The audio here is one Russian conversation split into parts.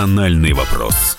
«Национальный вопрос».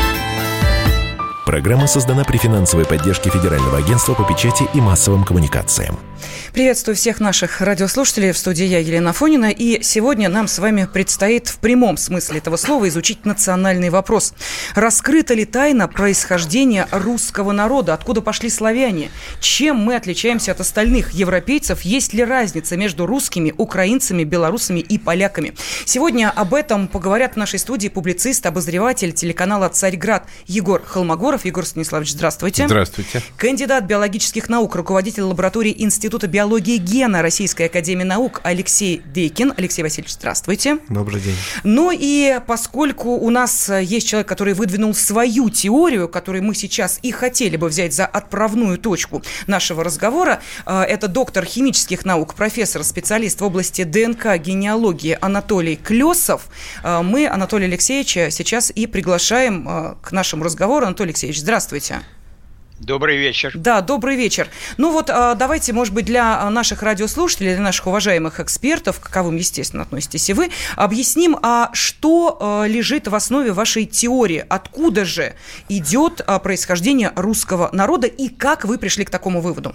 Программа создана при финансовой поддержке Федерального агентства по печати и массовым коммуникациям. Приветствую всех наших радиослушателей. В студии я, Елена Афонина. И сегодня нам с вами предстоит в прямом смысле этого слова изучить национальный вопрос. Раскрыта ли тайна происхождения русского народа? Откуда пошли славяне? Чем мы отличаемся от остальных европейцев? Есть ли разница между русскими, украинцами, белорусами и поляками? Сегодня об этом поговорят в нашей студии публицист, обозреватель телеканала «Царьград» Егор Холмогоров. Егор Станиславович, здравствуйте. Здравствуйте. Кандидат биологических наук, руководитель лаборатории Института биологии гена Российской академии наук Алексей Дейкин. Алексей Васильевич, здравствуйте. Добрый день. Ну и поскольку у нас есть человек, который выдвинул свою теорию, которую мы сейчас и хотели бы взять за отправную точку нашего разговора, это доктор химических наук, профессор, специалист в области ДНК, генеалогии Анатолий Клесов. Мы Анатолия Алексеевича сейчас и приглашаем к нашему разговору. Анатолий Алексеевич, здравствуйте. Добрый вечер. Да, добрый вечер. Ну вот давайте, может быть, для наших радиослушателей, для наших уважаемых экспертов, к каковым, естественно, относитесь и вы, объясним, что лежит в основе вашей теории, откуда же идет происхождение русского народа и как вы пришли к такому выводу.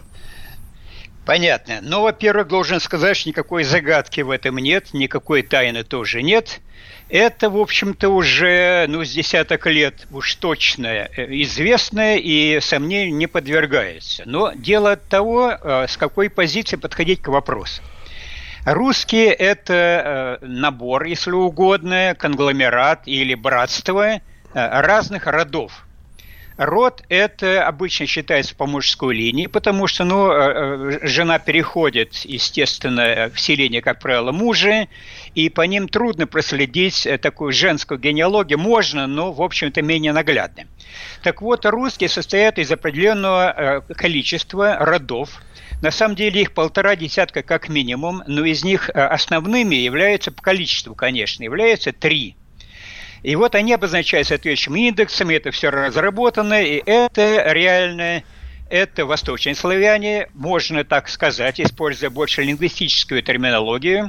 Понятно. Ну, во-первых, должен сказать, что никакой загадки в этом нет, никакой тайны тоже нет. Это, в общем-то, уже с десяток лет уж точно известное и сомнению не подвергается. Но дело от того, с какой позиции подходить к вопросу. Русские – это набор, если угодно, конгломерат или братство разных родов. Род – это обычно считается по мужской линии, потому что жена переходит, естественно, в селение, как правило, мужа, и по ним трудно проследить такую женскую генеалогию. Можно, но, в общем-то, менее наглядно. Так вот, русские состоят из определенного количества родов. На самом деле их 1,5 десятка как минимум, но из них основными являются, по количеству, конечно, являются 3. И вот они обозначают соответствующими индексами, это все разработано, и это реально, это восточные славяне, можно так сказать, используя больше лингвистическую терминологию.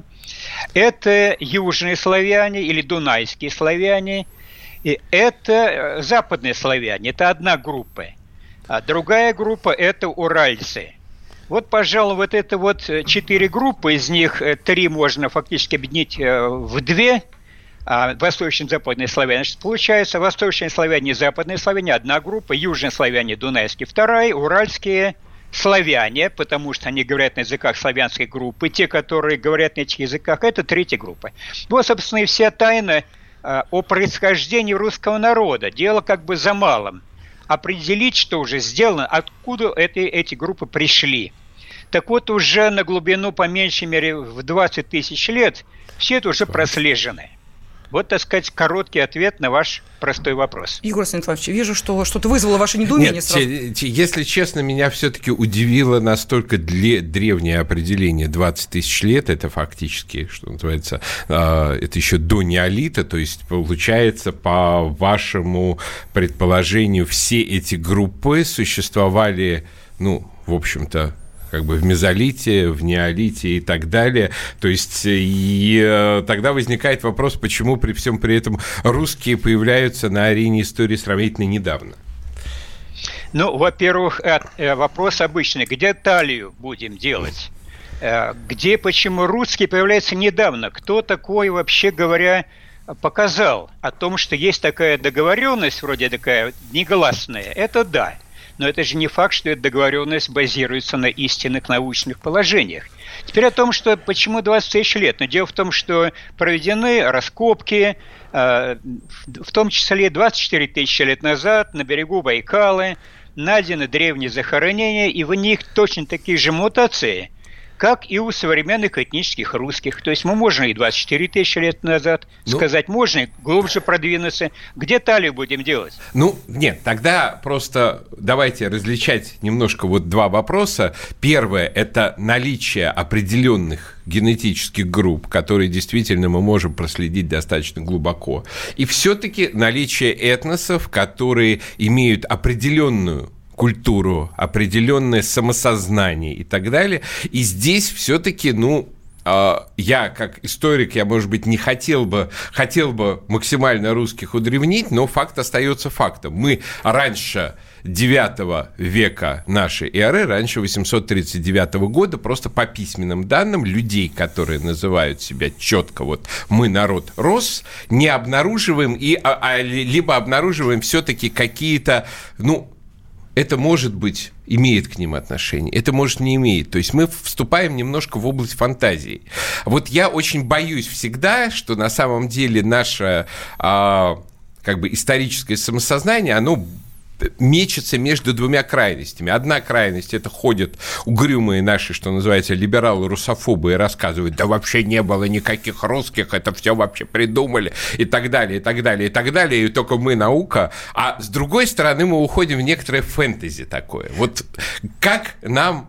Это южные славяне или дунайские славяне, и это западные славяне, это одна группа. А другая группа – это уральцы. Вот, пожалуй, вот это 4 группы, из них 3 можно фактически объединить в 2. Восточные западные славяне. Значит, получается, восточные славяне и западные славяне одна группа, южные славяне, дунайские вторая, уральские славяне, потому что они говорят на языках славянской группы, те, которые говорят на этих языках, это третья группа. Вот, собственно, и вся тайна о происхождении русского народа. Дело как бы за малым. Определить, что уже сделано, откуда эти группы пришли. Так вот, уже на глубину, по меньшей мере, в 20 тысяч лет все это уже прослежено. Вот, так сказать, короткий ответ на ваш простой вопрос. Егор Станиславович, вижу, что что-то вызвало ваше недоумение. Нет, сразу. Если честно, меня все-таки удивило настолько древнее определение. 20 тысяч лет, это фактически, что называется, это еще до неолита, то есть, получается, по вашему предположению, все эти группы существовали, в общем-то, как бы в мезолите, в неолите и так далее. То есть и тогда возникает вопрос, почему при всем при этом русские появляются на арене истории сравнительно недавно. Во-первых, вопрос обычный. Где талию будем делать? Почему русские появляются недавно? Кто такой, вообще говоря, показал о том, что есть такая договоренность, вроде такая негласная? Это да. Но это же не факт, что эта договоренность базируется на истинных научных положениях. Теперь о том, почему 20 тысяч лет. Но дело в том, что проведены раскопки, в том числе 24 тысячи лет назад на берегу Байкала, найдены древние захоронения, и в них точно такие же мутации, как и у современных этнических русских. То есть мы можем и 24 тысячи лет назад сказать, можно и глубже продвинуться. Где талию будем делать? Нет, тогда просто давайте различать немножко два вопроса. Первое – это наличие определенных генетических групп, которые действительно мы можем проследить достаточно глубоко. И все-таки наличие этносов, которые имеют определенную культуру, определенное самосознание и так далее. И здесь все-таки, я, как историк, я, может быть, не хотел бы максимально русских удревнить, но факт остается фактом. Мы раньше 9 века нашей эры, раньше 839 года, просто по письменным данным людей, которые называют себя четко вот «мы народ Рос», не обнаруживаем, либо обнаруживаем все-таки какие-то, это, может быть, имеет к ним отношение, это, может, не имеет. То есть мы вступаем немножко в область фантазии. Вот я очень боюсь всегда, что на самом деле наше историческое самосознание, оно мечется между двумя крайностями. Одна крайность – это ходят угрюмые наши, что называется, либералы-русофобы, и рассказывают, да вообще не было никаких русских, это все вообще придумали, и так далее, и так далее, и так далее, и только мы наука. А с другой стороны, мы уходим в некоторое фэнтези такое. Вот как нам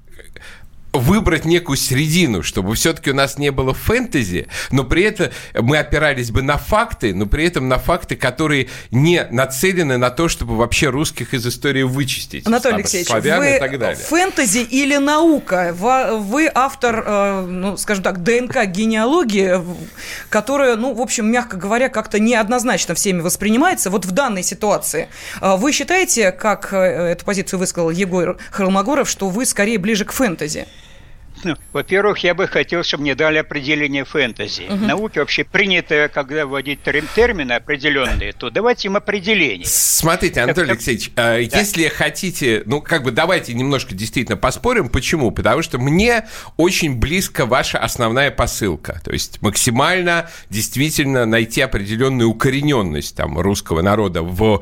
выбрать некую середину, чтобы все-таки у нас не было фэнтези, но при этом мы опирались бы на факты, но при этом на факты, которые не нацелены на то, чтобы вообще русских из истории вычистить. Анатолий Алексеевич, вы и так далее. Фэнтези или наука? Вы автор, скажем так, ДНК генеалогии, которая, в общем, мягко говоря, как-то неоднозначно всеми воспринимается. Вот в данной ситуации вы считаете, как эту позицию высказал Егор Холмогоров, что вы скорее ближе к фэнтези? Во-первых, я бы хотел, чтобы мне дали определение фэнтези. В науке вообще принято, когда вводить термины определенные, то давайте им определение. Смотрите, Анатолий Алексеевич, если хотите, давайте немножко действительно поспорим. Почему? Потому что мне очень близко ваша основная посылка. То есть максимально действительно найти определенную укорененность русского народа в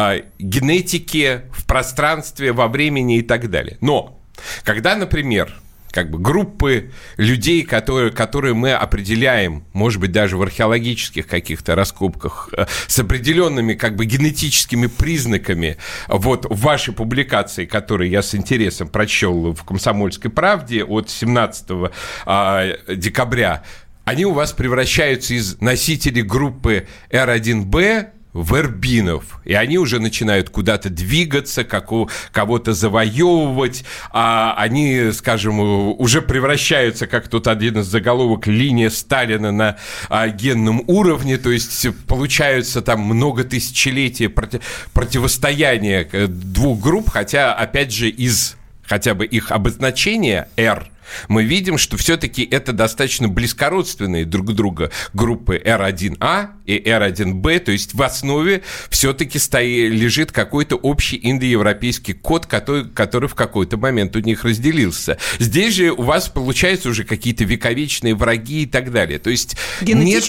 генетике, в пространстве, во времени и так далее. Но когда, например, группы людей, которые мы определяем, может быть, даже в археологических каких-то раскопках, с определенными генетическими признаками, вот в вашей публикации, которую я с интересом прочел в «Комсомольской правде» от 17 декабря, они у вас превращаются из носителей группы R1b в эрбинов, и они уже начинают куда-то двигаться, кого-то завоевывать, они, скажем, уже превращаются, как тут один из заголовок, линия Сталина на генном уровне, то есть получаются много тысячелетий противостояния двух групп, хотя, опять же, из хотя бы их обозначения R, мы видим, что все-таки это достаточно близкородственные друг друга группы R1A и R1B, то есть в основе все-таки лежит какой-то общий индоевропейский код, который в какой-то момент у них разделился. Здесь же у вас получаются уже какие-то вековечные враги и так далее. То есть нет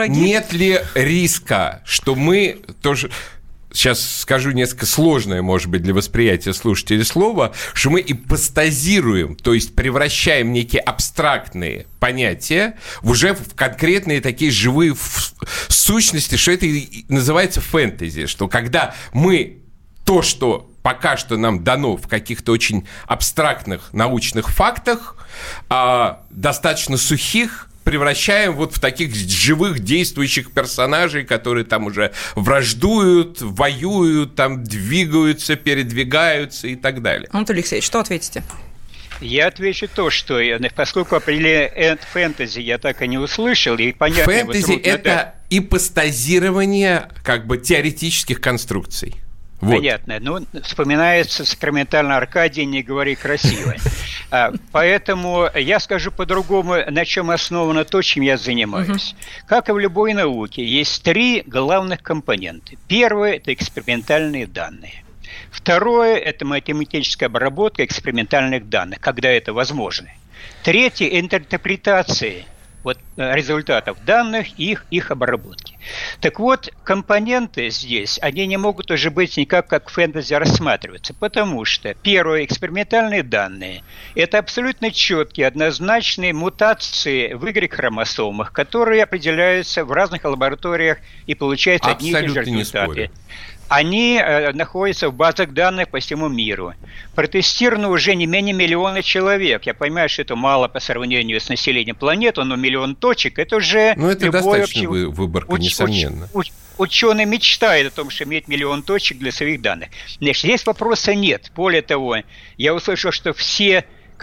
ли риска, что мы тоже... Сейчас скажу несколько сложное, может быть, для восприятия слушателей слово, что мы ипостазируем, то есть превращаем некие абстрактные понятия уже в конкретные такие живые сущности, что это и называется фэнтези, что когда мы то, что пока что нам дано в каких-то очень абстрактных научных фактах, достаточно сухих, превращаем вот в таких живых действующих персонажей, которые там уже враждуют, воюют, там двигаются, передвигаются и так далее. Анатолий Алексеевич, что ответите? Я отвечу то, что поскольку определение фэнтези я так и не услышал, и понятно... Фэнтези – это ипостазирование теоретических конструкций. Вот. Понятно. Вспоминается сакраментально Аркадий, не говори красиво. Поэтому я скажу по-другому, на чем основано то, чем я занимаюсь. Как и в любой науке, есть 3 главных компонента. Первое – это экспериментальные данные. Второе – это математическая обработка экспериментальных данных, когда это возможно. Третье – интерпретация результатов данных и их обработки. Так вот, компоненты здесь, они не могут уже быть никак как фэнтези рассматриваться, потому что, первое, экспериментальные данные – это абсолютно четкие, однозначные мутации в Y-хромосомах, которые определяются в разных лабораториях и получаются одни и те же результаты. Они находятся в базах данных по всему миру. Протестировано уже не менее миллиона человек. Я понимаю, что это мало по сравнению с населением планеты, но 1 миллион точек – это уже… это достаточно выборка, несомненно. Ученый мечтает о том, что иметь 1 миллион точек для своих данных. Значит, здесь вопроса нет. Более того, я услышал, что все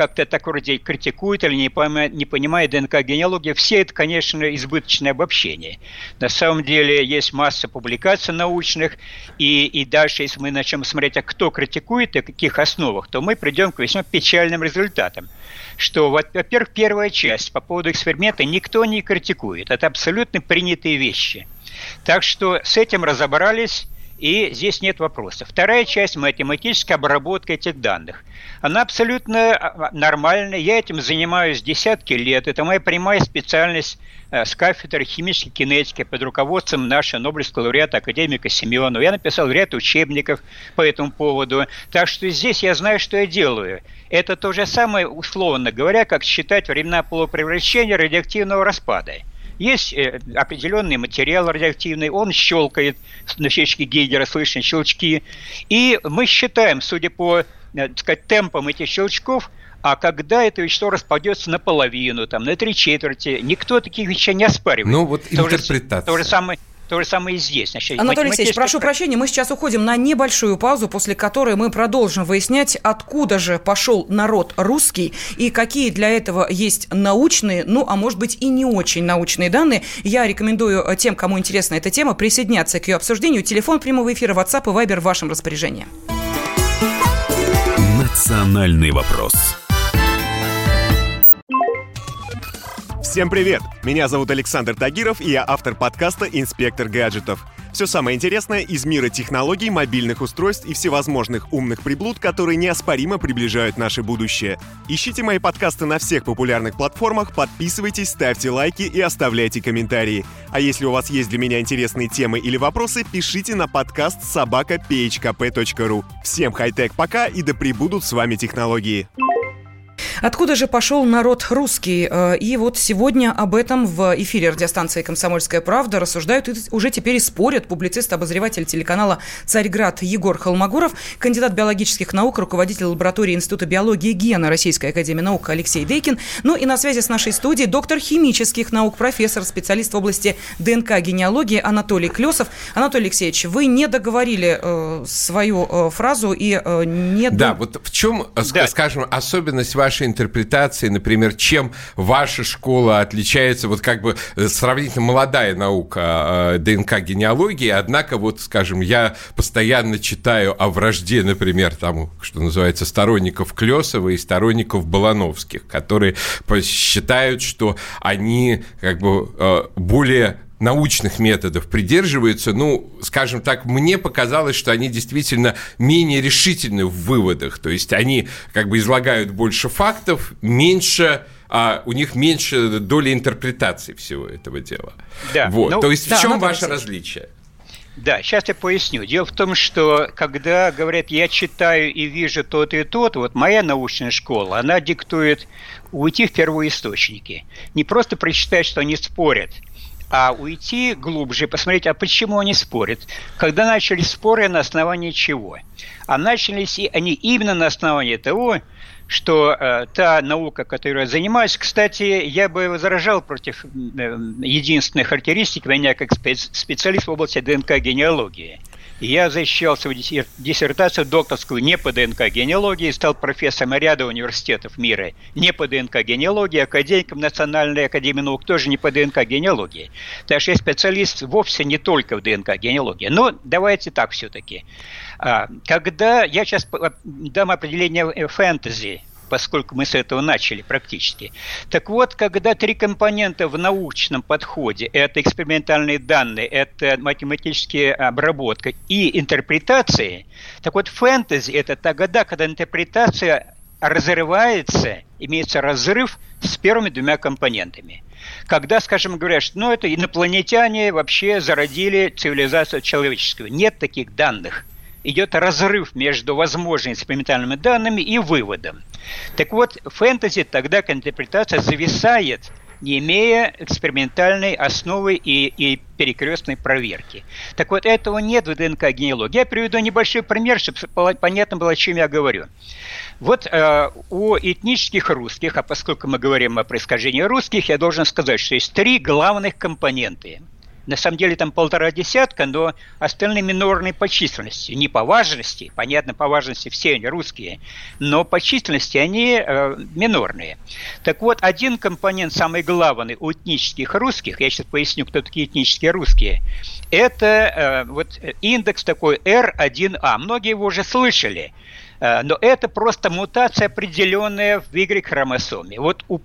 как-то так вроде критикуют или не понимают ДНК-генеалогии. Все это, конечно, избыточное обобщение. На самом деле есть масса публикаций научных, и дальше, если мы начнем смотреть, а кто критикует и о каких основах, то мы придем к весьма печальным результатам. Что, во-первых, первая часть по поводу эксперимента никто не критикует. Это абсолютно принятые вещи. Так что с этим разобрались, и здесь нет вопросов. Вторая часть – математическая обработка этих данных. Она абсолютно нормальная. Я этим занимаюсь десятки лет. Это моя прямая специальность с кафедры химической кинетики под руководством нашего Нобелевского лауреата академика Семенова. Я написал ряд учебников по этому поводу. Так что здесь я знаю, что я делаю. Это то же самое, условно говоря, как считать времена полупревращения радиоактивного распада. Есть определенный материал радиоактивный, он щелкает, на щелчке Гейгера слышны щелчки, и мы считаем, судя по, так сказать, темпам этих щелчков, а когда это вещество распадется наполовину, там, на 3/4, никто таких вещей не оспаривает. Ну вот интерпретация. То же самое и здесь. Значит, Анатолий Алексеевич, прошу прощения, мы сейчас уходим на небольшую паузу, после которой мы продолжим выяснять, откуда же пошел народ русский и какие для этого есть научные, ну, а может быть и не очень научные данные. Я рекомендую тем, кому интересна эта тема, присоединяться к ее обсуждению. Телефон прямого эфира, WhatsApp и Viber в вашем распоряжении. Национальный вопрос. Всем привет! Меня зовут Александр Тагиров, и я автор подкаста «Инспектор гаджетов». Все самое интересное из мира технологий, мобильных устройств и всевозможных умных приблуд, которые неоспоримо приближают наше будущее. Ищите мои подкасты на всех популярных платформах, подписывайтесь, ставьте лайки и оставляйте комментарии. А если у вас есть для меня интересные темы или вопросы, пишите на подкаст @phkp.ru. Всем хай-тек пока, и да пребудут с вами технологии. Откуда же пошел народ русский? И вот сегодня об этом в эфире радиостанции «Комсомольская правда» рассуждают и уже теперь и спорят публицист-обозреватель телеканала «Царьград» Егор Холмогоров, кандидат биологических наук, руководитель лаборатории Института биологии и гена Российской академии наук Алексей Дейкин. Ну и на связи с нашей студией доктор химических наук, профессор, специалист в области ДНК-генеалогии Анатолий Клесов. Анатолий Алексеевич, вы не договорили свою фразу и не... Да, вот в чем, скажем, особенность вашей интерпретации, например, чем ваша школа отличается, вот как бы сравнительно молодая наука ДНК-генеалогии, однако, вот, скажем, я постоянно читаю о вражде, например, там, что называется, сторонников Клесова и сторонников Балановских, которые считают, что они как бы более научных методов придерживаются, ну, скажем так, мне показалось, что они действительно менее решительны в выводах, то есть они как бы излагают больше фактов, меньше, у них меньше доли интерпретации всего этого дела. Да. Вот. Ну, то есть в чем ваше различие? Да, сейчас я поясню. Дело в том, что когда говорят, я читаю и вижу то-то и то-то, вот моя научная школа, она диктует уйти в первоисточники. Не просто прочитать, что они спорят, а уйти глубже, посмотреть, а почему они спорят. Когда начались споры, на основании чего? А начались они именно на основании того, что та наука, которой я занимаюсь, кстати, я бы возражал против единственной характеристики меня как специалист в области ДНК-генеалогии. Я защищал свою диссертацию докторскую не по ДНК-генеалогии, стал профессором ряда университетов мира не по ДНК-генеалогии, академиком Национальной академии наук тоже не по ДНК-генеалогии. Так что я специалист вовсе не только в ДНК-генеалогии. Но давайте так все-таки. Когда я сейчас дам определение фэнтези, поскольку мы с этого начали практически. Так вот, когда три компонента в научном подходе – это экспериментальные данные, это математическая обработка и интерпретация, так вот фэнтези – это тогда, когда интерпретация разрывается, имеется разрыв с первыми двумя компонентами. Когда, скажем, говорят, что это инопланетяне вообще зародили цивилизацию человеческую. Нет таких данных. Идет разрыв между возможными экспериментальными данными и выводом. Так вот, фэнтези тогда, когда интерпретация зависает, не имея экспериментальной основы и перекрестной проверки. Так вот, этого нет в ДНК-генеалогии. Я приведу небольшой пример, чтобы понятно было, о чем я говорю. Вот у этнических русских, а поскольку мы говорим о происхождении русских, я должен сказать, что есть три главных компонента. На самом деле там 1,5 десятка, но остальные минорные по численности. Не по важности, понятно, по важности все они русские, но по численности они минорные. Так вот, один компонент, самый главный у этнических русских, я сейчас поясню, кто такие этнические русские, это вот индекс такой R1A. Многие его уже слышали. Но это просто мутация, определенная в Y-хромосоме. Вот у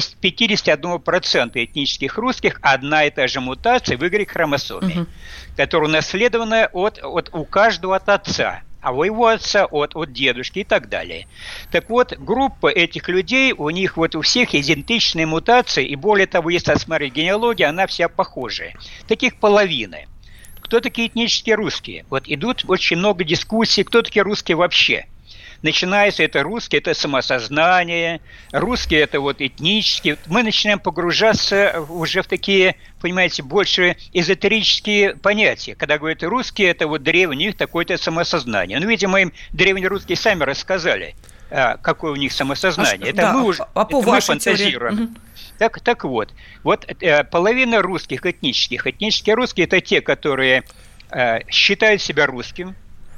51% этнических русских одна и та же мутация в Y-хромосоме, которая унаследована у каждого от отца, а у его отца от дедушки и так далее. Так вот, группа этих людей, у них вот у всех идентичные мутации, и более того, если осмотреть генеалогию, она вся похожая. Таких половина. Кто такие этнические русские? Вот идут очень много дискуссий, кто такие русские вообще. Начинается это русские, это самосознание, русские это вот этнические. Мы начинаем погружаться уже в такие, понимаете, больше эзотерические понятия. Когда говорят русские, это вот древние, такое-то самосознание. Ну, видимо, им древние русские сами рассказали, какое у них самосознание. Это мы уже мы фантазируем. Так вот, половина русских этнические русские это те, которые считают себя русским,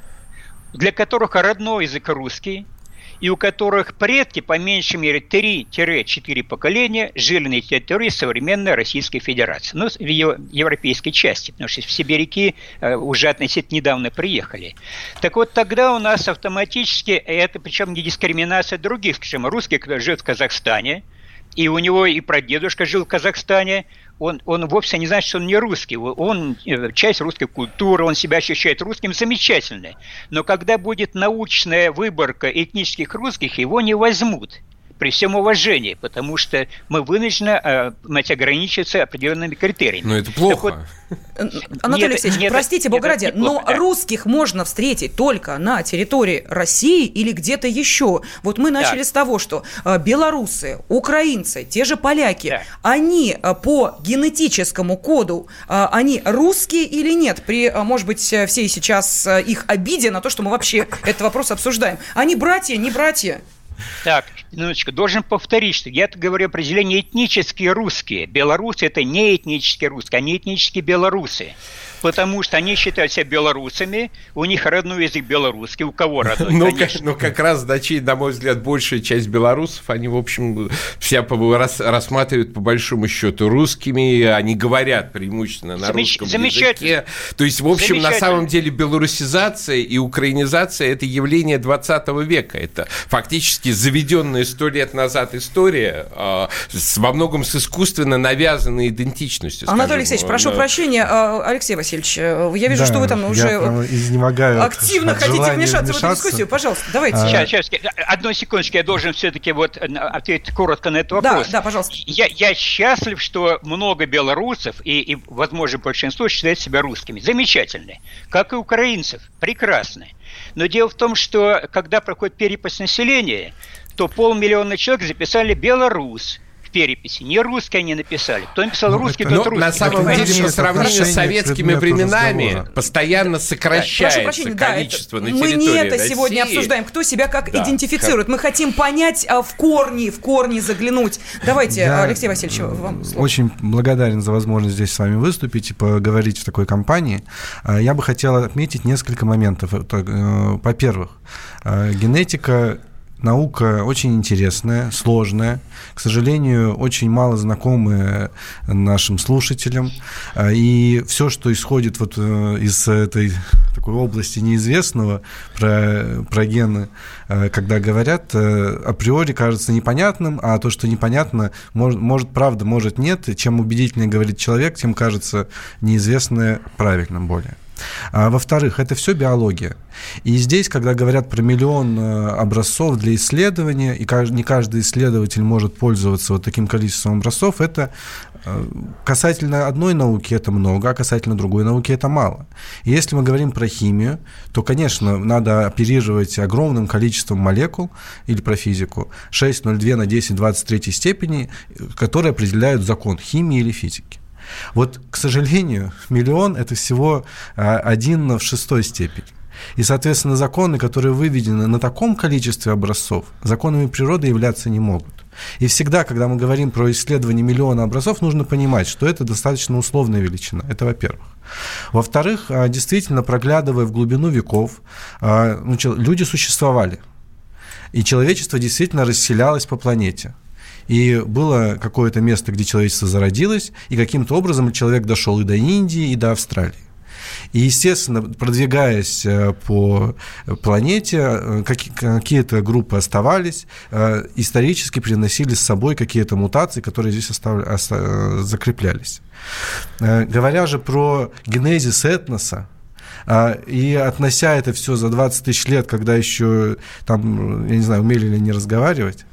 для которых родной язык русский, и у которых предки по меньшей мере 3-4 поколения жили на территории современной Российской Федерации. Ну, в ее европейской части, потому что в сибиряки уже относительно недавно приехали. Так вот, тогда у нас автоматически, это причем не дискриминация других, скажем, русский, кто живет в Казахстане, и у него и прадедушка жил в Казахстане, он вовсе не значит, что он не русский. Он часть русской культуры, он себя ощущает русским, замечательно. Но когда будет научная выборка этнических русских, его не возьмут. При всем уважении, потому что мы вынуждены ограничиться определенными критериями. Но это плохо. Анатолий Алексеевич, простите, бога ради, но русских можно встретить только на территории России или где-то еще. Вот мы начали с того, что белорусы, украинцы, те же поляки, они по генетическому коду, они русские или нет? При, может быть, всей сейчас их обиде на то, что мы вообще этот вопрос обсуждаем. Они братья, не братья? Так, минуточку, должен повторить, что я говорю определение этнические русские. Белорусы – это не этнические русские, они этнические белорусы. Потому что они считают себя белорусами, у них родной язык белорусский, у кого родной? Но как раз, на мой взгляд, большая часть белорусов, они, в общем, все рассматривают по большому счету русскими, они говорят преимущественно на русском языке. То есть, в общем, на самом деле белорусизация и украинизация – это явление 20 века. Это фактически заведенная 100 лет назад история, во многом с искусственно навязанной идентичностью. Анатолий Алексеевич, прошу прощения, Алексей Васильевич, я вижу, что вы там уже активно хотите вмешаться в эту дискуссию. Пожалуйста, давайте. Сейчас, одну секундочку, я должен все-таки ответить коротко на этот вопрос. Да, пожалуйста. Я счастлив, что много белорусов и, возможно, большинство считают себя русскими. Замечательно. Как и украинцев. Прекрасно. Но дело в том, что когда проходит перепись населения, то 500 000 человек записали «белорус». Переписи. Не русские они написали. Кто написал русский, тот русский. На самом деле, по сравнению с советскими временами, постоянно сокращается количество на территории России. Мы не это сегодня обсуждаем. Кто себя как идентифицирует. Мы хотим понять в корни заглянуть. Давайте, Алексей Васильевич, вам слово. Очень благодарен за возможность здесь с вами выступить и поговорить в такой компании. Я бы хотел отметить несколько моментов. Во-первых, генетика наука очень интересная, сложная, к сожалению, очень мало знакомая нашим слушателям, и все, что исходит вот из этой такой области неизвестного про гены, когда говорят, априори кажется непонятным, а то, что непонятно, может правда, может нет, чем убедительнее говорит человек, тем кажется неизвестное правильным более. Во-вторых, это все биология. И здесь, когда говорят про 1 000 000 образцов для исследования, и не каждый исследователь может пользоваться вот таким количеством образцов, это касательно одной науки это много, а касательно другой науки это мало. И если мы говорим про химию, то, конечно, надо оперировать огромным количеством молекул, или про физику, 6, 0,2 на 10, 23 степени, которые определяют закон химии или физики. Вот, к сожалению, 1 000 000 – это всего 1 в 6 степени. И, соответственно, законы, которые выведены на таком количестве образцов, законами природы являться не могут. И всегда, когда мы говорим про исследование миллиона образцов, нужно понимать, что это достаточно условная величина. Это во-первых. Во-вторых, действительно, проглядывая в глубину веков, люди существовали. И человечество действительно расселялось по планете. И было какое-то место, где человечество зародилось, и каким-то образом человек дошел и до Индии, и до Австралии. И, естественно, продвигаясь по планете, какие-то группы оставались, исторически приносили с собой какие-то мутации, которые здесь закреплялись. Говоря же про генезис этноса, и относя это все за 20 тысяч лет, когда еще, там, я не знаю, умели ли они разговаривать,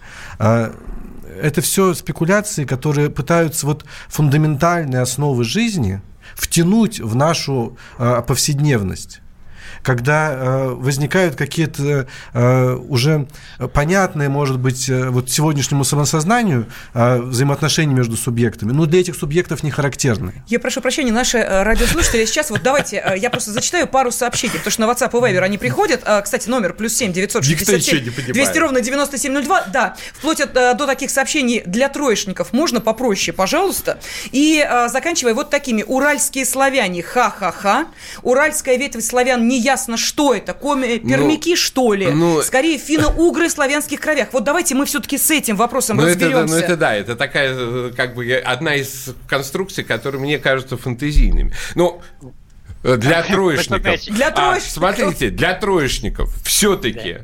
это все спекуляции, которые пытаются вот фундаментальные основы жизни втянуть в нашу повседневность, когда возникают какие-то уже понятные, может быть, вот сегодняшнему самосознанию взаимоотношения между субъектами, но для этих субъектов не характерны. Я прошу прощения, наши радиослушатели сейчас, вот давайте, я просто зачитаю пару сообщений, потому что на WhatsApp и Viber они приходят, кстати, номер +7 967 200 ровно 9702, да, вплоть до таких сообщений для троечников, можно попроще, пожалуйста, и заканчивая вот такими: уральские славяне, ха-ха-ха, уральская ветвь славян не ясно, что это, пермяки, что ли? Скорее, финно-угры в славянских кровях. Вот давайте мы все-таки с этим вопросом разберемся. Это такая, как бы, одна из конструкций, которые мне кажутся фантазийными. Но для троечников... Смотрите, для троечников все-таки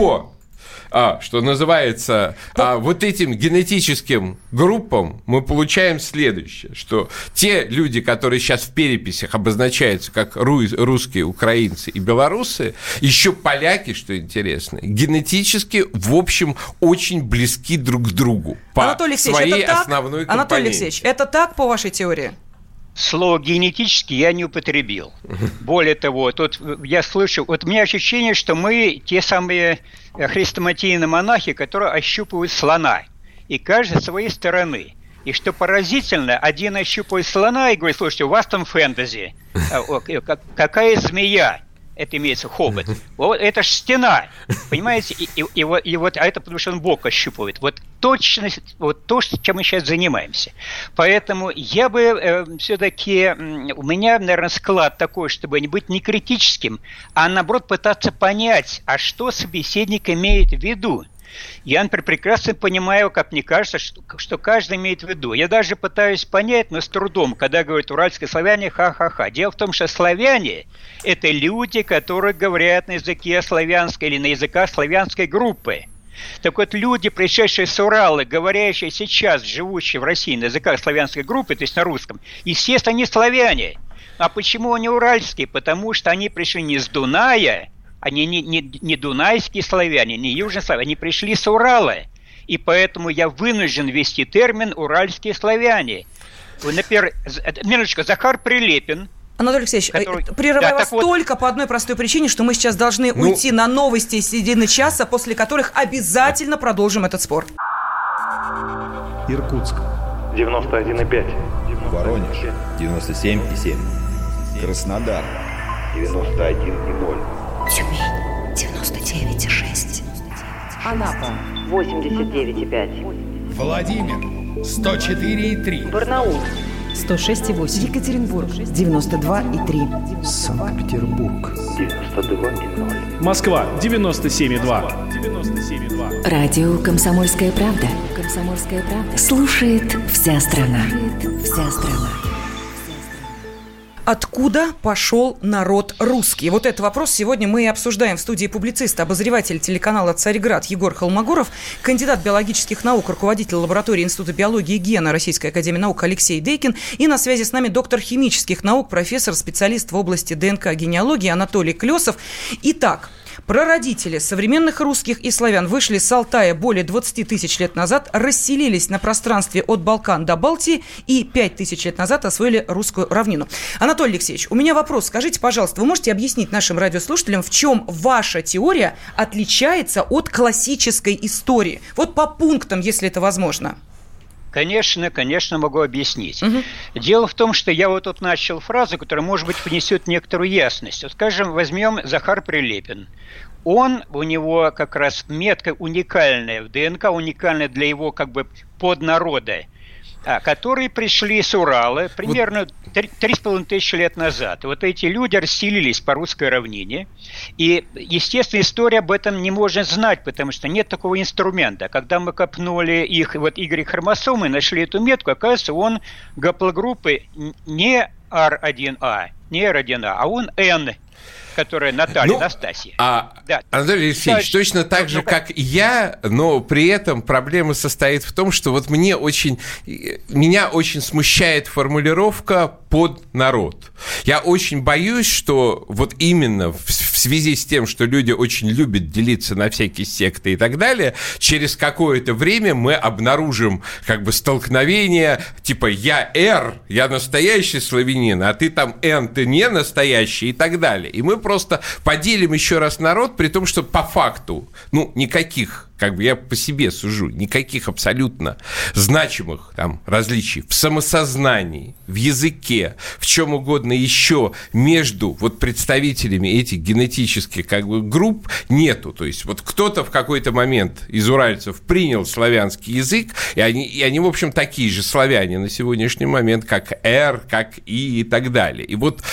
что называется, вот этим генетическим группам мы получаем следующее, что те люди, которые сейчас в переписях обозначаются как русские, украинцы и белорусы, еще поляки, что интересно, генетически, в общем, очень близки друг к другу по своей основной компоненте. Анатолий Алексеевич, это так по вашей теории? Слово «генетически» я не употребил. Более того, тут я слышу, вот у меня ощущение, что мы те самые хрестоматийные монахи, которые ощупывают слона, и каждый с своей стороны. И что поразительно, один ощупывает слона и говорит: слушайте, у вас там фэнтези, какая змея? Это имеется хобот. Вот это ж стена, понимаете? И вот, а это потому что он бок ощупывает. Вот точно, вот то, чем мы сейчас занимаемся. Поэтому я бы все-таки, у меня, наверное, склад такой, чтобы не быть не критическим, а наоборот пытаться понять, а что собеседник имеет в виду. Я, например, прекрасно понимаю, как мне кажется, что каждый имеет в виду. Я даже пытаюсь понять, но с трудом, когда говорят уральские славяне, ха-ха-ха. Дело в том, что славяне – это люди, которые говорят на языке славянской или на языках славянской группы. Так вот, люди, пришедшие с Урала, говорящие сейчас, живущие в России на языках славянской группы, то есть на русском, естественно, они славяне. А почему они уральские? Потому что они пришли не с Дуная, они не дунайские славяне, не южные славяне, они пришли с Урала. И поэтому я вынужден ввести термин «уральские славяне». Например, минуточку, Захар Прилепин. Анатолий Алексеевич, прерываю вас только по одной простой причине, что мы сейчас должны уйти на новости середины часа, после которых обязательно продолжим этот спор. Иркутск 91,5. Воронеж 97,7. Краснодар 91,0. Тюмень 99,6. Анапа 89,5. Владимир 104,3. Барнаул 106,8. Екатеринбург 92,3. Санкт-Петербург 92,0. Москва 97,2. Радио «Комсомольская правда». «Комсомольская правда». Слушает вся страна. Вся страна. Откуда пошел народ русский? Вот этот вопрос сегодня мы и обсуждаем в студии публицист, обозреватель телеканала «Царьград» Егор Холмогоров, кандидат биологических наук, руководитель лаборатории Института биологии и гена Российской академии наук Алексей Дейкин, и на связи с нами доктор химических наук, профессор, специалист в области ДНК-генеалогии Анатолий Клесов. Итак, прародители современных русских и славян вышли с Алтая более 20 тысяч лет назад, расселились на пространстве от Балкан до Балтии и 5 тысяч лет назад освоили русскую равнину. Анатолий Алексеевич, у меня вопрос. Скажите, пожалуйста, вы можете объяснить нашим радиослушателям, в чем ваша теория отличается от классической истории? Вот по пунктам, если это возможно. Конечно, могу объяснить. Дело в том, что я вот тут начал фразу, которая, может быть, внесет некоторую ясность. Вот, скажем, возьмем Захар Прилепин. У него как раз метка уникальная в ДНК, уникальная для его как бы поднарода, которые пришли с Урала примерно 3,5 тысячи лет назад. И вот эти люди расселились по русской равнине. И, естественно, история об этом не может знать, потому что нет такого инструмента. Когда мы копнули их вот Y-хромосомы, нашли эту метку, оказывается, он гаплогруппы не R1A, а он N, которая Наталья, Настасья. Да. Анатолий Алексеевич, точно так же, как и я, но при этом проблема состоит в том, что вот меня очень смущает формулировка «под народ». Я очень боюсь, что вот именно в связи с тем, что люди очень любят делиться на всякие секты и так далее, через какое-то время мы обнаружим как бы столкновение, типа «я R, я настоящий славянин, а ты там N, ты не настоящий» и так далее. И мы просто поделим еще раз народ, при том, что по факту, никаких, как бы я по себе сужу, никаких абсолютно значимых там различий в самосознании, в языке, в чем угодно еще между вот представителями этих генетических как бы групп нету. То есть вот кто-то в какой-то момент из уральцев принял славянский язык, и они в общем, такие же славяне на сегодняшний момент, как R, как I и так далее. И вот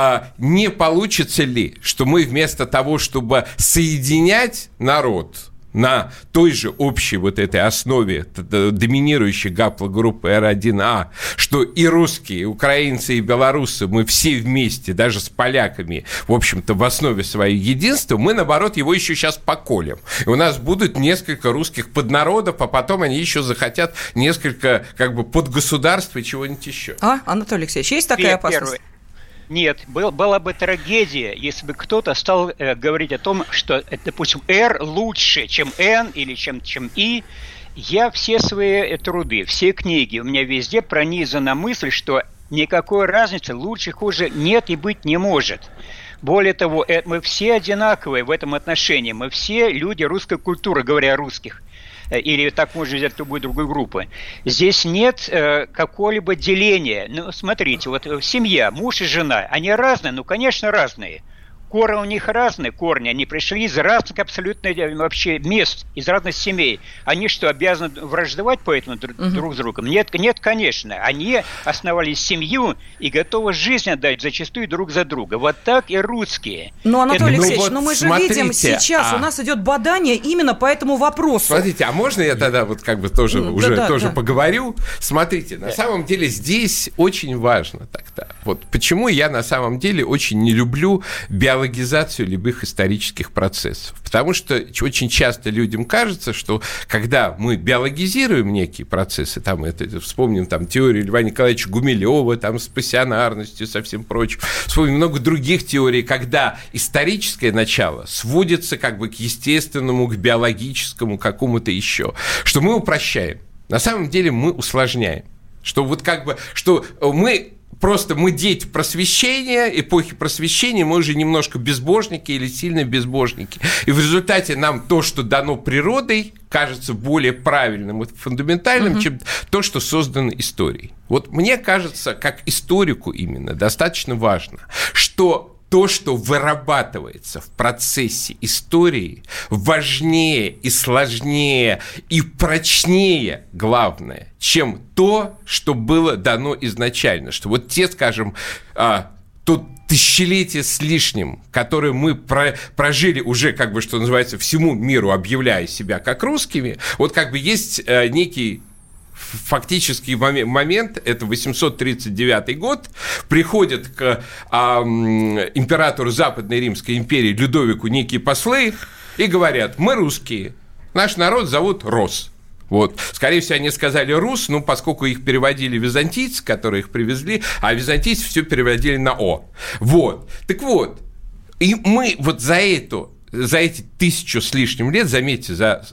не получится ли, что мы вместо того, чтобы соединять народ на той же общей вот этой основе доминирующей гаплогруппы R1A, что и русские, и украинцы, и белорусы, мы все вместе, даже с поляками, в общем-то, в основе своего единства, мы, наоборот, его еще сейчас поколем. И у нас будут несколько русских поднародов, а потом они еще захотят несколько, как бы, подгосударств и чего-нибудь еще. Анатолий Алексеевич, есть такая опасность? Нет, была бы трагедия, если бы кто-то стал говорить о том, что, допустим, R лучше, чем N или чем I. Я все свои труды, все книги, у меня везде пронизана мысль, что никакой разницы лучше, хуже нет и быть не может. Более того, мы все одинаковые в этом отношении, мы все люди русской культуры, говоря о русских. Или так можно взять любую другую группу. Здесь нет какого-либо деления. Смотрите, вот семья, муж и жена, они разные? Конечно, разные. Корни у них разные, они пришли из разных абсолютно вообще мест, из разных семей. Они что, обязаны враждовать поэтому друг с другом? Нет, конечно. Они основали семью и готовы жизнь отдать зачастую друг за друга. Вот так и русские. Анатолий Алексеевич, мы же видим сейчас, у нас идет бадание именно по этому вопросу. Смотрите, а можно я тогда вот как бы тоже поговорю? Смотрите, на самом деле здесь очень важно тогда. Вот почему я на самом деле очень не люблю биологизацию любых исторических процессов. Потому что очень часто людям кажется, что когда мы биологизируем некие процессы, вспомним теорию Льва Николаевича Гумилева, с пассионарностью, со всем прочим, вспомним много других теорий, когда историческое начало сводится как бы к естественному, к биологическому, какому-то еще, что мы упрощаем. На самом деле мы усложняем. Что вот как бы, что мы дети просвещения, эпохи просвещения, мы уже немножко безбожники или сильно безбожники. И в результате нам то, что дано природой, кажется более правильным и фундаментальным, чем то, что создано историей. Вот мне кажется, как историку именно, достаточно важно, что то, что вырабатывается в процессе истории, важнее и сложнее и прочнее, главное, чем то, что было дано изначально. Что вот те, скажем, тут тысячелетия с лишним, которые мы прожили уже, как бы, что называется, всему миру, объявляя себя как русскими, вот как бы есть некий фактический момент, это 839 год, приходят к императору Западной Римской империи Людовику некие послы и говорят: мы русские, наш народ зовут Рос. Вот. Скорее всего, они сказали «рус», поскольку их переводили византийцы, которые их привезли, а византийцы все переводили на «о». Вот. Так вот, и мы вот за эти 1000 с лишним лет, заметьте, за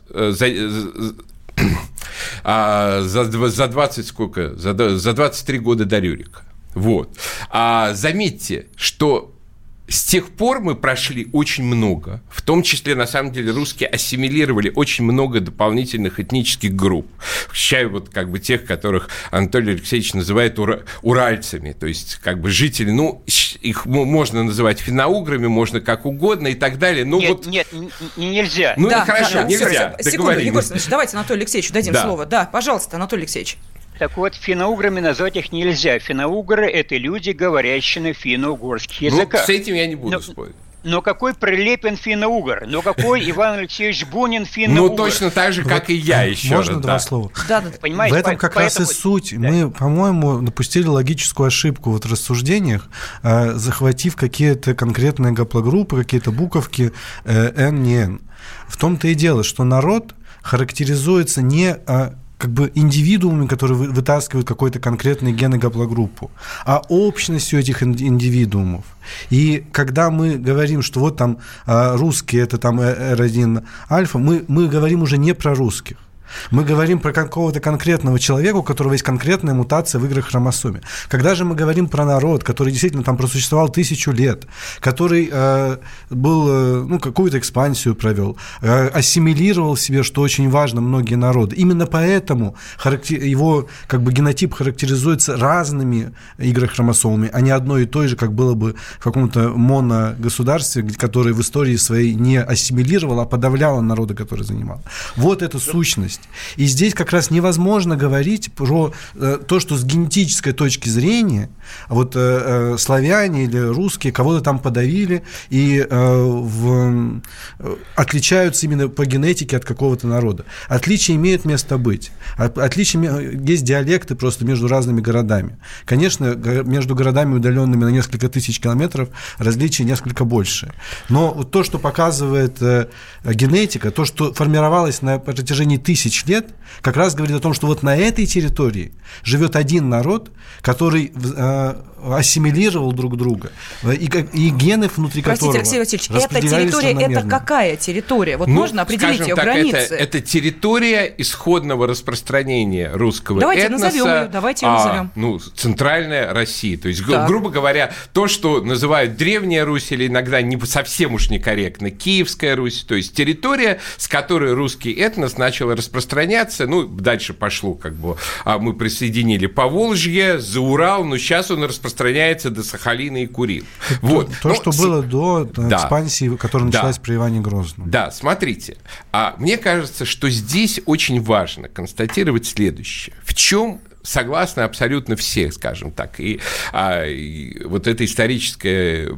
23 года до Рюрика. Вот. Заметьте, что с тех пор мы прошли очень много. В том числе, на самом деле, русские ассимилировали очень много дополнительных этнических групп. Включая вот как бы тех, которых Анатолий Алексеевич называет уральцами. То есть как бы жители, ну, их можно называть финно-уграми, можно как угодно и так далее. Но нет, вот... нет, нельзя. Ну, да, хорошо, нельзя. Секунду, Егор Александрович, давайте Анатолию Алексеевичу дадим слово. Да, пожалуйста, Анатолий Алексеевич. Так вот, финно-уграми назвать их нельзя. Финно-угры – это люди, говорящие на финно-угорских языках. Ну, с этим я не буду спорить. Но какой Прилепин финно-угор? Но какой Иван Алексеевич Бунин финно-угор? Ну, точно так же, как и я еще. Можно два слова? Да. Понимаете, в этом как раз и суть. Да. Мы, по-моему, допустили логическую ошибку в рассуждениях, захватив какие-то конкретные гаплогруппы, какие-то буковки N, не N. В том-то и дело, что народ характеризуется не как бы индивидуумами, которые вытаскивают какой-то конкретный ген и гаплогруппу, а общностью этих индивидуумов. И когда мы говорим, что вот там русские, это там R1 альфа, мы говорим уже не про русских. Мы говорим про какого-то конкретного человека, у которого есть конкретная мутация в Y-хромосоме. Когда же мы говорим про народ, который действительно там просуществовал 1000 лет, который был, какую-то экспансию провел, ассимилировал в себе, что очень важно, многие народы. Именно поэтому его как бы генотип характеризуется разными Y-хромосомами, а не одной и той же, как было бы в каком-то моногосударстве, которое в истории своей не ассимилировало, а подавляло народы, которые занимало. Вот эта сущность. И здесь как раз невозможно говорить про то, что с генетической точки зрения вот славяне или русские кого-то там подавили и отличаются именно по генетике от какого-то народа. Отличия имеют место быть. Отличия, есть диалекты просто между разными городами. Конечно, между городами, удаленными на несколько тысяч километров, различия несколько больше. Но вот то, что показывает генетика, то, что формировалось на протяжении тысяч лет, как раз говорит о том, что вот на этой территории живет один народ, который ассимилировал друг друга, и гены внутри которого. Простите, Алексей Васильевич, эта территория, это какая территория? Вот можно определить ее границы? Это территория исходного распространения русского этноса. Давайте ее назовем. Центральная Россия. То есть, грубо говоря, то, что называют Древняя Русь, или иногда не совсем уж некорректно Киевская Русь, то есть территория, с которой русский этнос начал распространяться, дальше пошло, мы присоединили Поволжье, за Урал, но сейчас он распространяется до Сахалина и Курил. Что было до экспансии, которая началась при Иване Грозном. Да, смотрите. Мне кажется, что здесь очень важно констатировать следующее. В чем согласны абсолютно все, скажем так. И вот эта историческая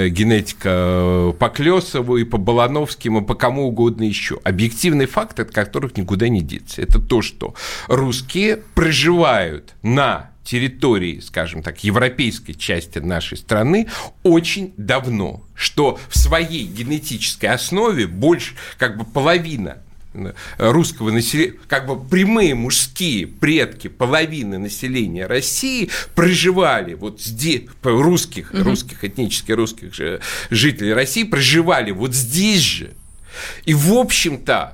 генетика по Клёсову и по Балановским, и по кому угодно еще. Объективный факт, от которых никуда не деться. Это то, что русские проживают на территории, скажем так, европейской части нашей страны очень давно, что в своей генетической основе больше, половина русского населения, прямые мужские предки половины населения России проживали вот здесь, русских этнически русских жителей России проживали вот здесь же. И, в общем-то,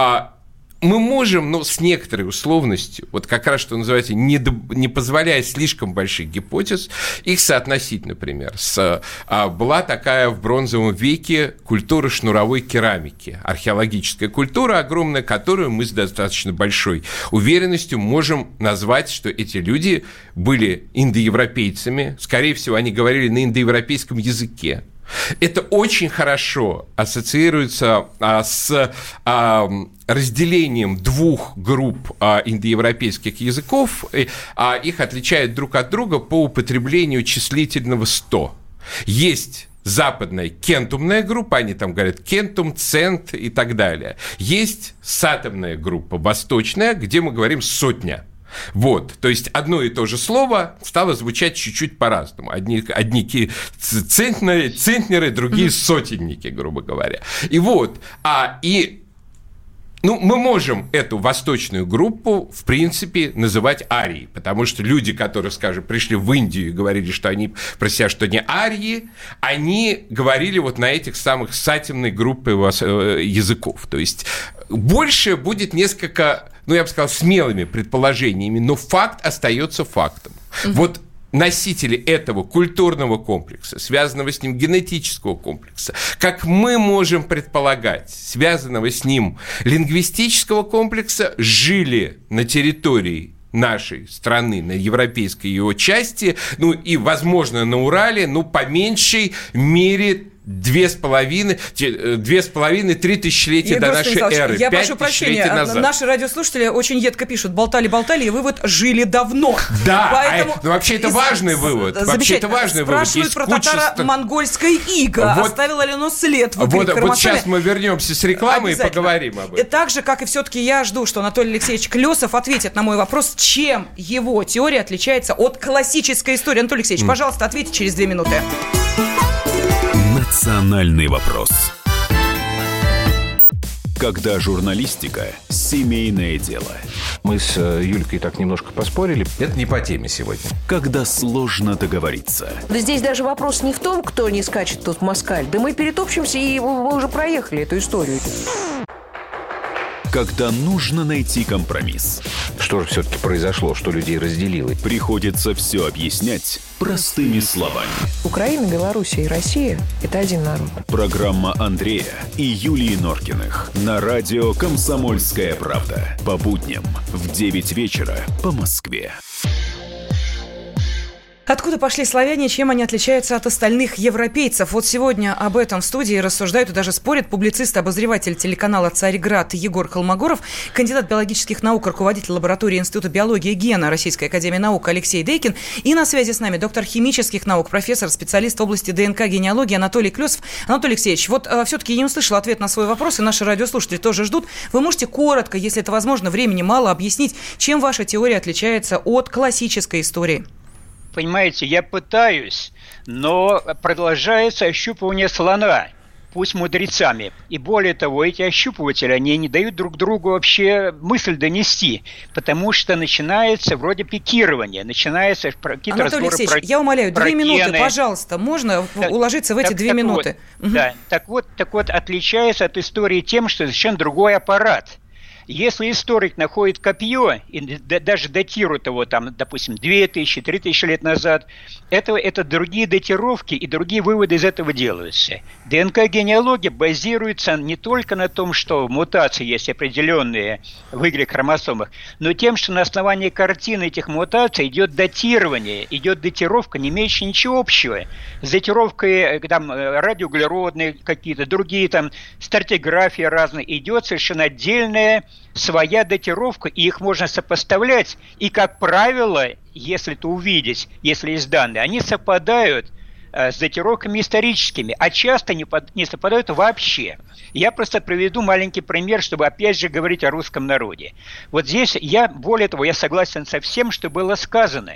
мы можем, с некоторой условностью, вот как раз, что называется, не позволяя слишком больших гипотез, их соотносить, например, была такая в бронзовом веке культура шнуровой керамики, археологическая культура огромная, которую мы с достаточно большой уверенностью можем назвать, что эти люди были индоевропейцами, скорее всего, они говорили на индоевропейском языке. Это очень хорошо ассоциируется с разделением двух групп индоевропейских языков. Их отличает друг от друга по употреблению числительного 100. Есть западная кентумная группа, они там говорят кентум, цент и так далее. Есть сатомная группа, восточная, где мы говорим сотня. То есть одно и то же слово стало звучать чуть-чуть по-разному. Одни центнеры, другие сотенники, грубо говоря. Мы можем эту восточную группу, в принципе, называть арией, потому что люди, которые, скажем, пришли в Индию и говорили, что они про себя, что не арии, они говорили вот на этих самых сатемной группе языков. То есть больше будет несколько, я бы сказал, смелыми предположениями, но факт остается фактом. Вот носители этого культурного комплекса, связанного с ним генетического комплекса, как мы можем предполагать, связанного с ним лингвистического комплекса, жили на территории нашей страны, на европейской ее части, ну и, возможно, на Урале, ну, по меньшей мере 2,5-3 тысячелетия до нашей эры. Я прошу прощения, наши радиослушатели очень едко пишут, болтали, и вывод жили давно. Да, поэтому... вообще это важный вывод. Вообще это важный вывод. Спрашивают про татаро-монгольское иго. Вот, оставило ли оно след в Игоре Карамасове? Вот сейчас мы вернемся с рекламы и поговорим об этом. И так же, как и все-таки я жду, что Анатолий Алексеевич Клесов ответит на мой вопрос, чем его теория отличается от классической истории. Анатолий Алексеевич, пожалуйста, ответьте через 2 минуты. Национальный вопрос. Когда журналистика – семейное дело. Мы с Юлькой так немножко поспорили. Это не по теме сегодня. Когда сложно договориться. Да здесь даже вопрос не в том, кто не скачет тут в москаль. Да мы перетопчемся, и мы уже проехали эту историю. Когда нужно найти компромисс. Что же все-таки произошло, что людей разделило? Приходится все объяснять простыми словами. Украина, Белоруссия и Россия – это один народ. Программа Андрея и Юлии Норкиных на радио «Комсомольская правда». По будням в 9 вечера по Москве. Откуда пошли славяне, чем они отличаются от остальных европейцев? Вот сегодня об этом в студии рассуждают и даже спорят публицист, обозреватель телеканала «Царьград» Егор Холмогоров, кандидат биологических наук, руководитель лаборатории Института биологии и гена Российской академии наук Алексей Дейкин. И на связи с нами доктор химических наук, профессор, специалист в области ДНК, генеалогии Анатолий Клесов. Анатолий Алексеевич, вот все-таки я не услышала ответ на свой вопрос, и наши радиослушатели тоже ждут. Вы можете коротко, если это возможно, времени мало, объяснить, чем ваша теория отличается от классической истории? Понимаете, я пытаюсь, но продолжается ощупывание слона, пусть мудрецами. И более того, эти ощупыватели, они не дают друг другу вообще мысль донести, потому что начинается вроде пикирование, начинается какие-то разговоры про Алексеевич, я умоляю, 2 минуты, пожалуйста, можно уложиться в эти 2 минуты? Да, так вот, отличается от истории тем, что совершенно другой аппарат. Если историк находит копье и даже датирует его, там, допустим, 2000-3000 лет назад, это другие датировки и другие выводы из этого делаются. ДНК-генеалогия базируется не только на том, что мутации есть определенные в Y-хромосомах, но тем, что на основании картины этих мутаций идет датирование, идет датировка, не имеющая ничего общего с датировкой там, радиоуглеродные какие-то, другие там стратиграфии разные, идет совершенно отдельная своя датировка, и их можно сопоставлять, и, как правило, если это увидеть, если есть данные, они совпадают с датировками историческими, а часто не совпадают вообще. Я просто приведу маленький пример, чтобы опять же говорить о русском народе. Вот здесь более того, я согласен со всем, что было сказано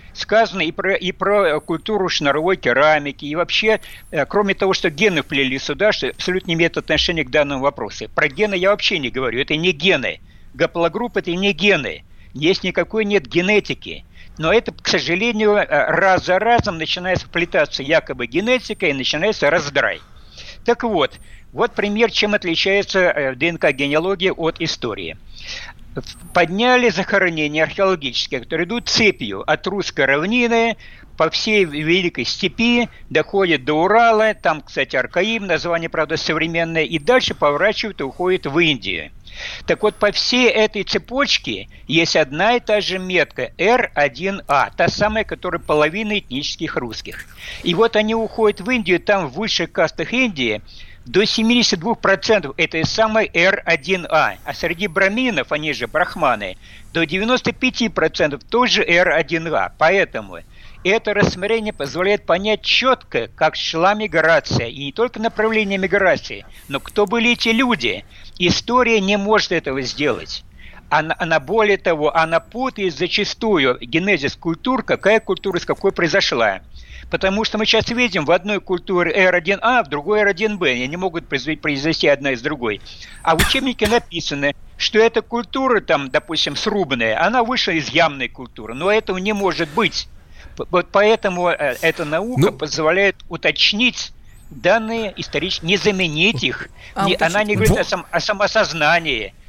и про культуру шнаровой керамики, и вообще, кроме того, что гены вплели сюда, что абсолютно не имеет отношения к данному вопросу. Про гены я вообще не говорю, это не гены. Гаплогруппа – это не гены. Никакой нет генетики. Но это, к сожалению, раз за разом начинает вплетаться якобы генетика, и начинается раздрай. Так вот пример, чем отличается ДНК-генеалогия от истории. Подняли захоронения археологические, которые идут цепью от русской равнины по всей Великой Степи, доходят до Урала, там, кстати, Аркаим, название, правда, современное, и дальше поворачивают и уходят в Индию. Так вот, по всей этой цепочке есть одна и та же метка R1A, та самая, которая половина этнических русских. И вот они уходят в Индию, там в высших кастах Индии до 72% этой самой R1A, а среди браминов, они же брахманы, до 95% тоже R1A. Поэтому это рассмотрение позволяет понять четко, как шла миграция, и не только направление миграции, но кто были эти люди. История не может этого сделать. Она более того, она путает зачастую генезис культур, какая культура с какой произошла. Потому что мы сейчас видим в одной культуре R1A, в другой R1B. Они не могут произвести одна из другой. А в учебнике написано, что эта культура, там, допустим, срубная, она вышла из ямной культуры. Но этого не может быть. Вот поэтому эта наука позволяет уточнить данные исторические, не заменить их. Она не говорит о самосознании.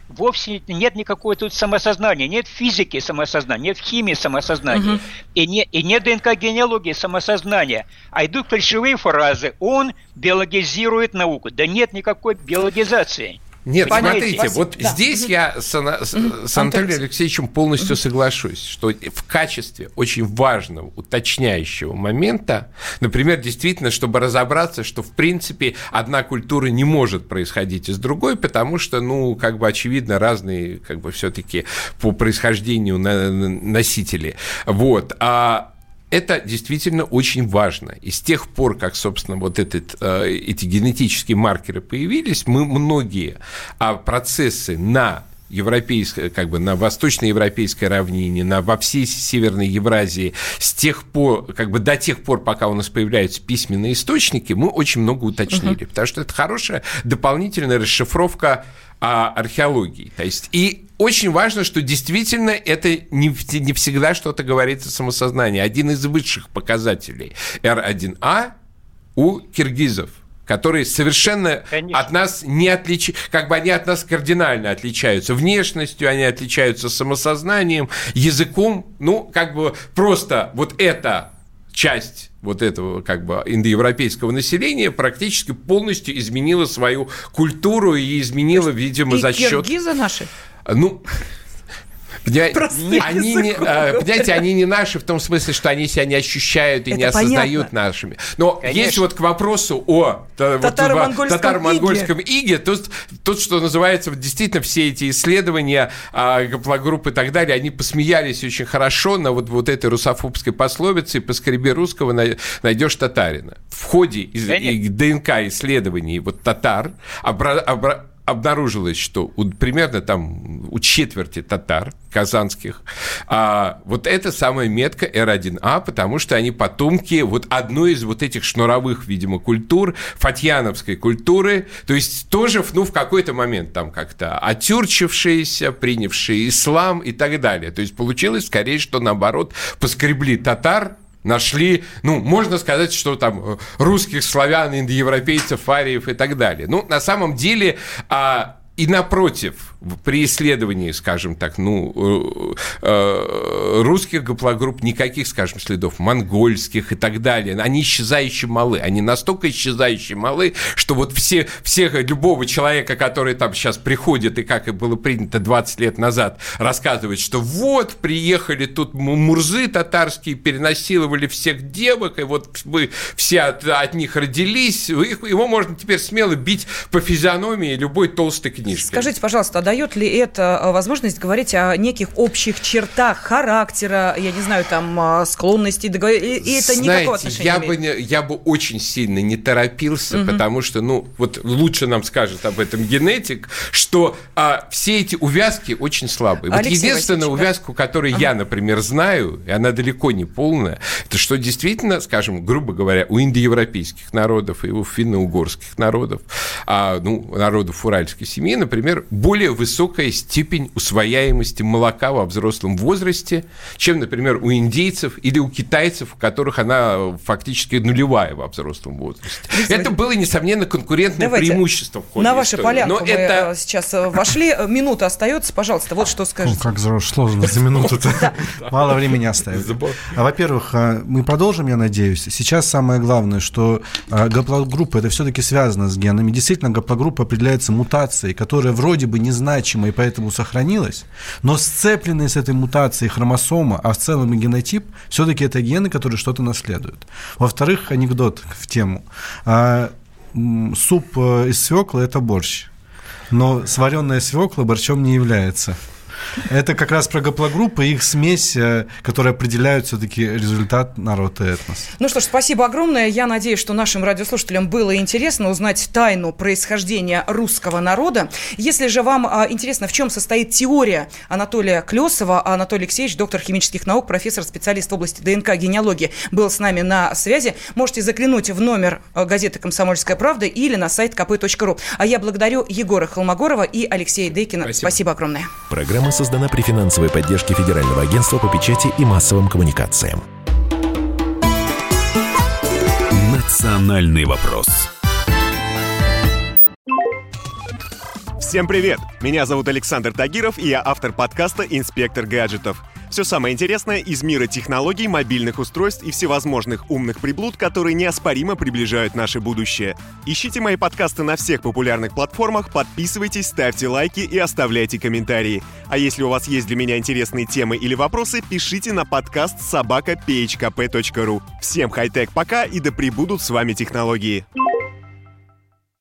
вовсе нет никакого тут самосознания, нет физики самосознания, нет химии самосознания, и нет ДНК-генеалогии самосознания. А идут ключевые фразы. Он биологизирует науку. Да нет никакой биологизации. Нет, Понимаете? смотрите, вот здесь я с Анатолием Алексеевичем полностью соглашусь, что в качестве очень важного уточняющего момента, например, действительно, чтобы разобраться, что в принципе одна культура не может происходить из другой, потому что, ну, как бы очевидно, разные, как бы все-таки по происхождению носители. Вот. Это действительно очень важно. И с тех пор, как, собственно, вот эти генетические маркеры появились, мы многие процессы на европейской, как бы на восточноевропейской равнине, во всей Северной Евразии, с тех пор, как бы до тех пор, пока у нас появляются письменные источники, мы очень много уточнили, потому что это хорошая дополнительная расшифровка археологии. То есть, и очень важно, что действительно это не всегда что-то говорит о самосознании. Один из высших показателей R1A у киргизов, которые совершенно от нас не отличаются, как бы они от нас кардинально отличаются внешностью, они отличаются самосознанием, языком, ну, как бы просто вот эта часть вот этого как бы индоевропейского населения практически полностью изменила свою культуру и изменила, видимо, за счет... киргизы наши? Ну... Понимаете, они не наши в том смысле, что они себя не ощущают и это не осознают нашими. Но конечно. Есть вот к вопросу о татаро-монгольском иге, тут, что называется, вот действительно все эти исследования гаплогрупп и так далее, они посмеялись очень хорошо на вот этой русофобской пословице: «Поскреби русского, найдешь татарина». В ходе ДНК-исследований вот татар обнаружилось, что примерно там у четверти татар казанских вот эта самая метка R1A, потому что они потомки вот одной из вот этих шнуровых, видимо, культур, фатьяновской культуры, то есть тоже, ну, в какой-то момент там как-то отюрчившиеся, принявшие ислам и так далее. То есть получилось скорее, что наоборот, поскребли татар, нашли, ну, можно сказать, что там русских, славян, индоевропейцев, ариев и так далее. Ну, на самом деле, и напротив, при исследовании, скажем так, русских гаплогрупп никаких, скажем, следов, монгольских и так далее, они исчезающе малы, они настолько исчезающе малы, что вот любого человека, который там сейчас приходит, и как и было принято 20 лет назад, рассказывает, что вот, приехали тут мурзы татарские, перенасиловали всех девок, и вот мы все от них родились, его можно теперь смело бить по физиономии любой толстой книжкой. Скажите, пожалуйста, а дает ли это возможность говорить о неких общих чертах характера, я не знаю, там, склонностей, и это никакого отношения не имеет? Я бы очень сильно не торопился, потому что, ну, вот лучше нам скажет об этом генетик, что все эти увязки очень слабые. Вот единственная увязка, которую я, например, знаю, и она далеко не полная, это что действительно, скажем, грубо говоря, у индоевропейских народов и у финно-угорских народов, народов уральской семьи, например, более высокая степень усвояемости молока во взрослом возрасте, чем, например, у индейцев или у китайцев, у которых она фактически нулевая во взрослом возрасте. Это было, несомненно, конкурентное преимущество в ходе на ваши полянку мы сейчас вошли. Минута остается, пожалуйста, вот что скажете. Как сложно за минуту-то. Мало времени оставить. Во-первых, мы продолжим, я надеюсь. Сейчас самое главное, что гаплогруппа, это все-таки связано с генами. Действительно, гаплогруппа определяется мутацией, которая вроде бы незначима и поэтому сохранилась, но сцепленные с этой мутацией хромосома, а в целом и генотип, все-таки это гены, которые что-то наследуют. Во-вторых, анекдот в тему. Суп из свеклы – это борщ, но сваренная свекла борщом не является. Это как раз про гаплогруппы, их смесь, которая определяет все-таки результат народ и этнос. Ну что ж, спасибо огромное. Я надеюсь, что нашим радиослушателям было интересно узнать тайну происхождения русского народа. Если же вам интересно, в чем состоит теория Анатолия Клёсова, Анатолий Алексеевич, доктор химических наук, профессор, специалист в области ДНК-генеалогии, был с нами на связи, можете заглянуть в номер газеты «Комсомольская правда» или на сайт kp.ru. А я благодарю Егора Холмогорова и Алексея Дейкина. Спасибо огромное. Программа создана при финансовой поддержке Федерального агентства по печати и массовым коммуникациям. Национальный вопрос. Всем привет! Меня зовут Александр Тагиров, и я автор подкаста «Инспектор гаджетов». Все самое интересное из мира технологий, мобильных устройств и всевозможных умных приблуд, которые неоспоримо приближают наше будущее. Ищите мои подкасты на всех популярных платформах, подписывайтесь, ставьте лайки и оставляйте комментарии. А если у вас есть для меня интересные темы или вопросы, пишите на подкаст @phkp.ru. Всем хай-тек пока, и да пребудут с вами технологии.